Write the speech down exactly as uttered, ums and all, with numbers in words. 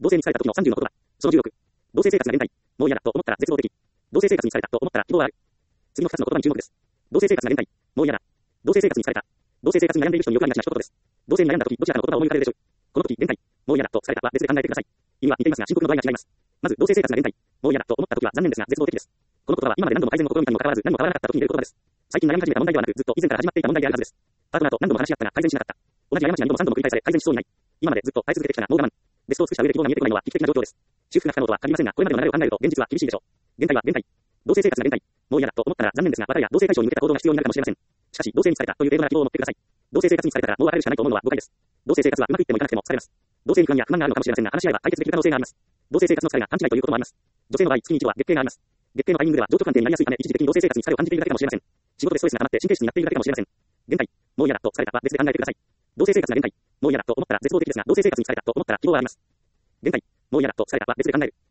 同棲に疲れた時のさんじゅうの言葉。そのじゅうろく。同棲生活が限界。もう嫌だと思ったら絶望的。同棲生活に疲れたと思ったら希望はある。次のふたつの言葉に注目です。同棲生活が限界。もう嫌だ。同棲生活に疲れた。同棲生活に悩んでいる人によくありがちな一言です。同棲に悩んだ時、どちらかの言葉を思い浮かべるでしょう。この時、限界。もう嫌だと疲れたは別で考えてください。意味は似ていますが深刻の度合いが違います。まず、同棲生活が限界。もう嫌だと思った時は残念ですが絶望的です。この言葉は今まで何度も改善を試みたにもかかわらず何も変わらなかった時に出る言葉です。最近悩み始めた問題ではなく、ずっと以前から始まっていた問題であるはずです。パートナーと何度も話し合ったが改善しなかった。同じ過ちがにどもさんども繰り返され改善しそうにない。今までずっと耐え続けてきたがもう我慢。ベストを尽くした上で希望が見えてこないのは危機的な状況です。修復が不可能とは限りませんが、これまでの流れを考えると現実は厳しいでしょう。限界は限界。同棲生活が限界。もう嫌だと思ったら残念ですが、別れや同棲解消に向けた行動が必要になるかもしれません。しかし、同棲に疲れたという程度な希望を持ってください。同棲生活に疲れたらもう別れるしかないと思うのは誤解です。同棲生活はうまくいってもいかなくても疲れます。同棲に不安や不満があるのかもしれませんが、話し合えば解決できる可能性があります。同棲生活の疲れが勘違いということもあります。女性の場合、月に一度は月経があります。月経のタイミングでは情緒関係になりやすいため、一時的に同棲生活に疲れを感じているだけかもしれません。仕事でストレスが溜まって神経質になっているだけかもしれません。限界。もう嫌だと疲れたは別で考えてください。同棲生活が限界。もう嫌だと思ったら絶望的ですが、同棲生活に疲れたと思ったら希望はあります。限界。もう嫌だと疲れたは別で考える。